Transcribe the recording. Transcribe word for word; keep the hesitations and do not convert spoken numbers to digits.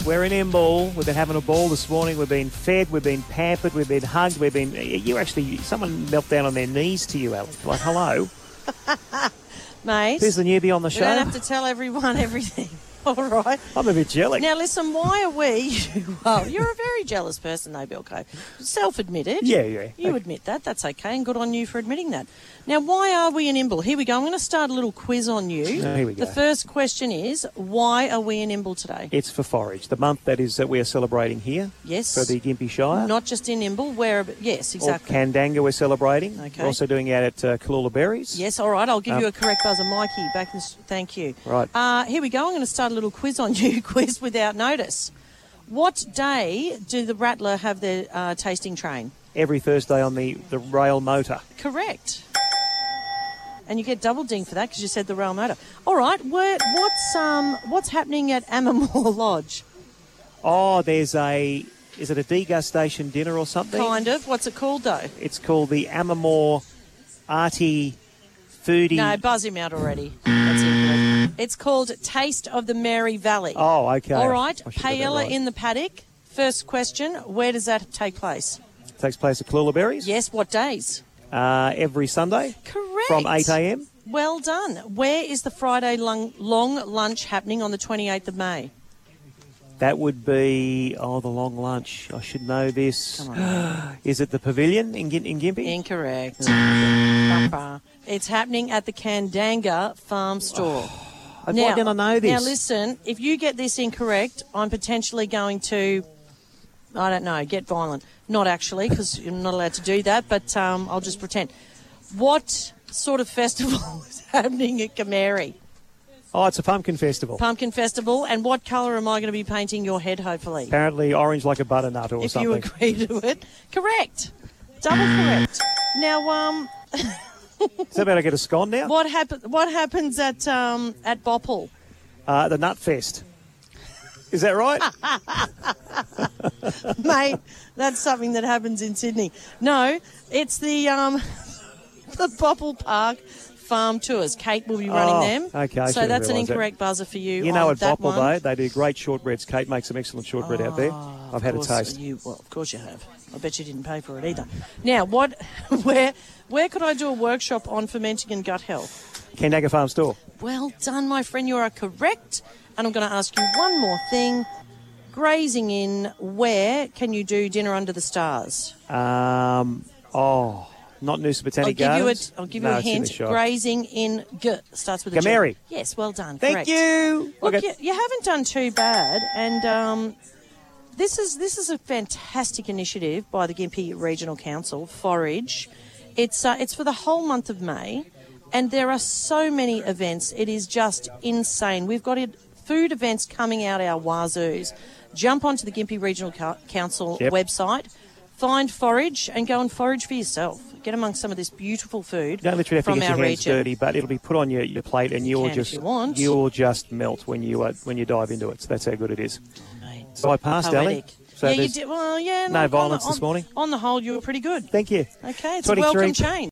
We're in Imbil. We've been having a ball this morning. We've been fed. We've been pampered. We've been hugged. We've been... You actually... Someone knelt down on their knees to you, Alex. Like, hello. Mate. Who's the newbie on the show? We don't have to tell everyone everything. All right. I'm a bit jealous. Now, listen, why are we... Well, you're a very jealous person, though, Bilko. Self-admitted. Yeah, yeah. You okay. admit that. That's okay, and good on you for admitting that. Now, why are we in Imbil? Here we go. I'm going to start a little quiz on you. Oh, here we go. The first question is, why are we in Imbil today? It's for Forage, the month that is that we are celebrating here. Yes. For the Gympie Shire. Not just in Imbil, where... Yes, exactly. Or Kandanga we're celebrating. Okay. We're also doing it at uh, Kalula Berries. Yes, all right. I'll give Um, you a correct buzzer, Mikey. Back in, thank you. Right. Uh, here we go. I'm going to start a little quiz on you. Quiz without notice. What day do the Rattler have their uh, tasting train? Every Thursday on the, the rail motor. Correct. And you get double ding for that because you said the rail motor. All right. Where, what's um what's happening at Amamore Lodge? Oh, there's a... Is it a degustation dinner or something? Kind of. What's it called, though? It's called the Amamore Arty Foodie... No, buzz him out already. That's incorrect. It's called Taste of the Mary Valley. Oh, okay. All right. I should have that Paella right. in the paddock. First question, where does that take place? It takes place at Kalula Berries. Yes, what days? Uh, every Sunday. Correct. From eight a.m. Well done. Where is the Friday long, long lunch happening on the twenty-eighth of May? That would be, oh, the long lunch. I should know this. Come on. Is it the Pavilion in, Gim- in Gympie? Incorrect. Papa. It's happening at the Kandanga Farm Store. Why didn't I know this? Now, listen, if you get this incorrect, I'm potentially going to, I don't know, get violent. Not actually, because you're not allowed to do that, but um, I'll just pretend. What sort of festival is happening at Gameri? Oh, it's a pumpkin festival. Pumpkin festival. And what colour am I going to be painting your head, hopefully? Apparently orange like a butternut or if something. you agree to it. Correct. Double correct. Now, um... Is that about to get a scone now? What happen? What happens at um, at Bopple? Uh, the Nut Fest. Is that right? Mate, that's something that happens in Sydney. No, it's the um, the Bopple Park Farm Tours. Kate will be running Oh, them. okay, I so should've that's an realised that. incorrect buzzer for you. You know, on at that Bopple, one. though, they do great shortbreads. Kate makes some excellent shortbread out there. I've had a Of course taste. You, well, of course you have. I bet you didn't pay for it either. Now, what, where, where could I do a workshop on fermenting and gut health? Kandanga Farm Store. Well done, my friend. You are correct. And I'm going to ask you one more thing. Grazing in, where can you do dinner under the stars? Um, oh, not Noosa I'll Botanic give you a, Gardens. I'll give no, you a it's in hint. the shop. Grazing in G starts with a G. Gameri. Yes, well done. Thank correct. you. Look, Okay. you, you haven't done too bad, and um, this is this is a fantastic initiative by the Gympie Regional Council, Forage. It's uh, it's for the whole month of May, and there are so many events. It is just insane. We've got it, food events coming out our wazoos. Jump onto the Gympie Regional Co- Council Yep. website, find Forage, and go and forage for yourself. Get amongst some of this beautiful food You don't literally have to from get our your hands region. dirty, but it'll be put on your, your plate, and you'll can if just you want. you'll just melt when you uh, when you dive into it. So that's how good it is. Mate, So I passed, Ali. poetic. So yeah, you there's did. Well, yeah. no look, on violence the- this on- morning. On the whole, you were pretty good. Thank you. Okay, it's a twenty-three welcome change.